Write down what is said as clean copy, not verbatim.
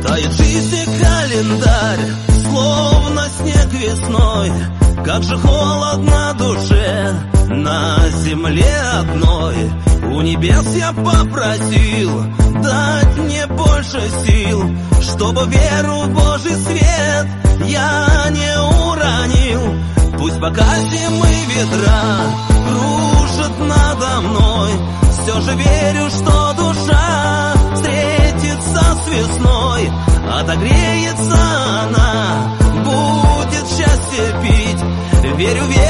Тает жизни календарь, словно снег весной. Как же холодно душе на земле одной. У небес я попросил дать мне больше сил, чтобы веру в Божий свет я не уронил. Пусть пока зимы ветра кружат надо мной, все же верю, что душа встретится с весной. Отогреется она, будет счастье пить. Верю, верю.